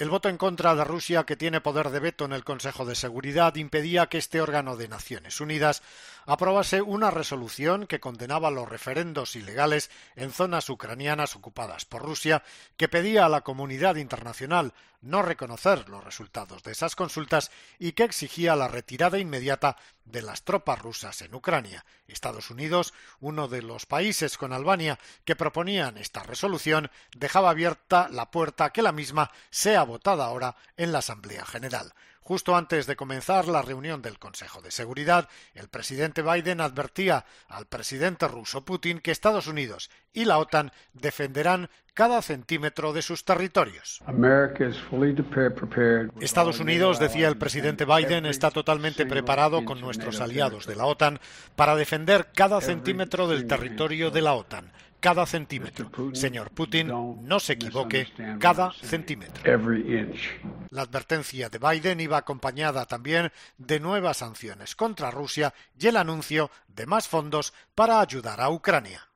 El voto en contra de Rusia, que tiene poder de veto en el Consejo de Seguridad, impedía que este órgano de Naciones Unidas aprobase una resolución que condenaba los referendos ilegales en zonas ucranianas ocupadas por Rusia, que pedía a la comunidad internacional no reconocer los resultados de esas consultas y que exigía la retirada inmediata de las tropas rusas en Ucrania. Estados Unidos, uno de los países con Albania que proponían esta resolución, dejaba abierta la puerta a que la misma sea votada ahora en la Asamblea General. Justo antes de comenzar la reunión del Consejo de Seguridad, el presidente Biden advertía al presidente ruso Putin que Estados Unidos y la OTAN defenderán cada centímetro de sus territorios. Estados Unidos, decía el presidente Biden, está totalmente preparado con nuestros aliados de la OTAN para defender cada centímetro del territorio de la OTAN. Cada centímetro. Señor Putin, no se equivoque, cada centímetro. La advertencia de Biden iba acompañada también de nuevas sanciones contra Rusia y el anuncio de más fondos para ayudar a Ucrania.